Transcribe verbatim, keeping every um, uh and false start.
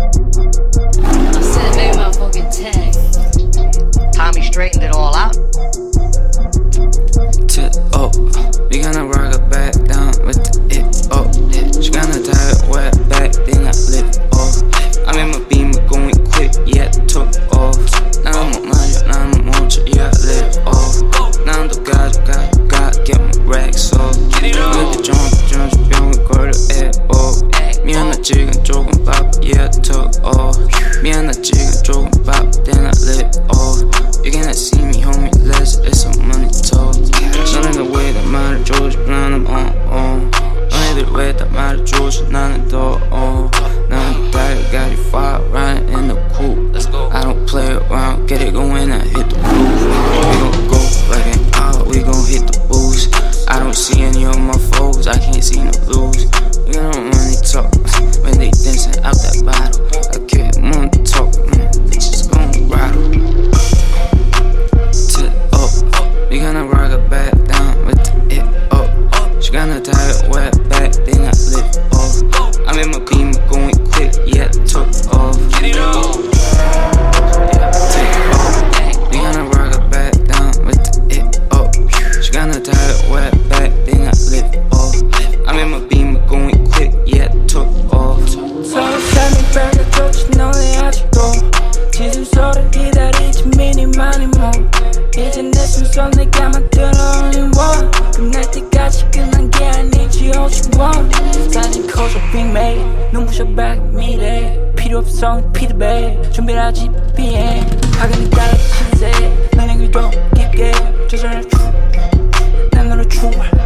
I said make my fucking tag. Tommy straightened it all out. Tip up, we gonna rock her back down with the it up. She gonna tie it wet back, then I lift off. I'm in my beamer going quick, yeah, took off. Now I'm on my, now I'm on motor, yeah, I lift off. Now I'm the guy, guy, guy, get my racks off. Look at John, John, John, go to it off. Me and the chicken joking pop, yeah, took off. Me and the chicken joking pop, then I lift off. You cannot see me, homie, less, it's some money talk. None of the way that matter, George, none of them on, on. None of the way that matter, George, none of the on. None of the bag, got you fire, riding in the coupe. I don't play around, get it going, I hit the roof. We gon' go like an hour, we gon' hit the boost. I don't see any of my foes, I can't see no blues. We don't really talk, when they dancing out that bottle. I can't want to talk, mm, bitches gon' rattle. Tip up, we gonna rock her back down with the it up. She gonna tie it wet back, then I lift off. I'm in my beamer going quick, yeah, took off. Get it off. Yeah, take it off. We gonna rock her back down with the it up. She gonna tie it wet back, then I lift off. I'm in my beamer going quick, yeah, took off. 서울산이 빨갛죠 너의 아직도 지수서를 기다리지 미니만이 뭐 이제 내 순서 내가 만들어 only one 끝날 때까지 끝난 게 아니지 what you want 사진 커져 being made 눈부셔 back 미래 필요 없어 피드백 준비를 하지 비행 하긴 따라 신세 난 여기도 깊게 조절할 난 너를 추월